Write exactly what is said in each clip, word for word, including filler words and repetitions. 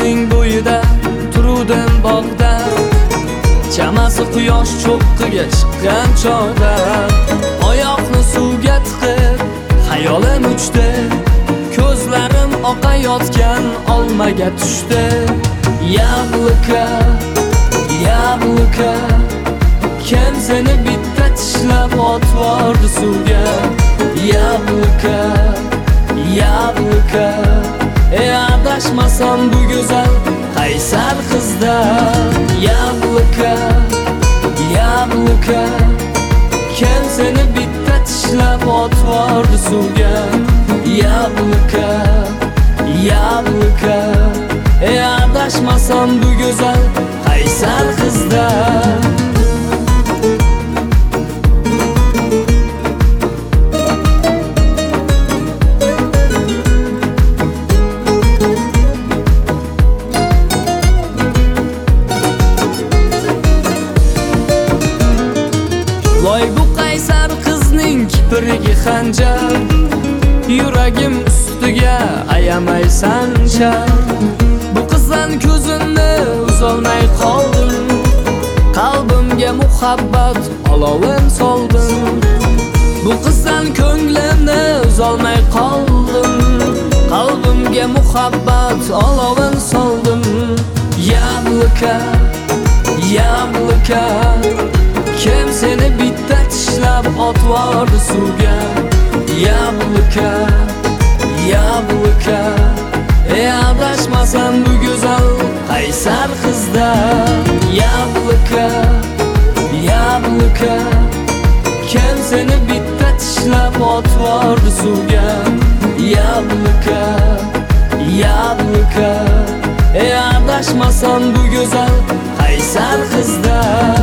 qizning bo'yida turuvdim bog'da, chamasi quyosh cho'qqiga chiqqan chog'da. Oyoqni suvga tiqib xayolim uchdi, ko'zlarim oqayotgan olmaga tushdi. Yabluka, yabluka, kim seni bitta tishlab otvordi suvga? Yabluka, yabluka, ey adashmasam bu go'zal qaysar qizda. Yabluka, yabluka, kim seni bitta tishlab otvordi suvga? Yabluka, yabluka, ey adashmasam bu go'zal qaysar qizda. Voy bu qaysar qizning kiprigi xanjar, yuragim ustiga ayamay sanchar. Bu qizdan ko'zimni uzolmay qoldim, qalbimga muhabbat olovin soldim. Bu qizdan ko'nglimni uzolmay qoldim, qalbimga muhabbat olovin soldim. Yabluka, yabluka, kim seni bitta tishlab otvordi suvga? Yabluka, yabluka, ey adashmasam bu go'zal qaysar qizda. Yabluka, yabluka, kim seni bitta tishlab otvordi suvga? Yabluka, yabluka, ey adashmasam bu go'zal qaysar qizda.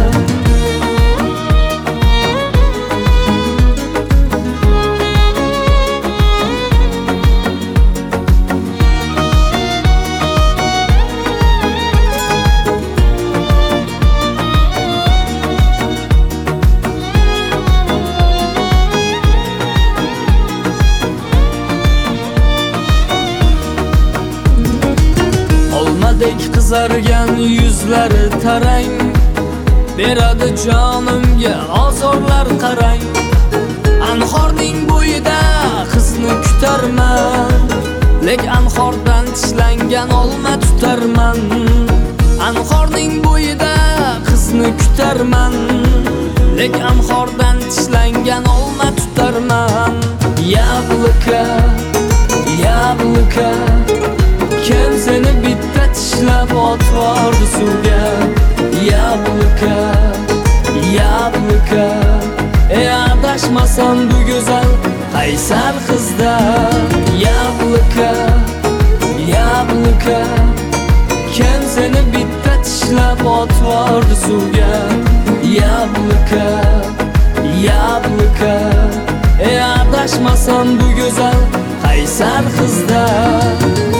Olmadek qizargan yuzlari tarang, beradi jonimga ozorlar qarang. Anhorning bo'yida qizni kutarman, lek anhordan tishlangan olma tutarman. Anhorning bo'yida qizni kutarman, lek anhordan tishlangan olma tutarman. Yabluka, yabluka, kim seni bitta tishlab otvordi suvga? Yabluka, yabluka, ey adashmasam bu go'zal qaysar qizda. Yabluka, yabluka, kim seni bitta tishlab otvordi suvga? Yabluka, yabluka, ey adashmasam bu go'zal qaysar qizda.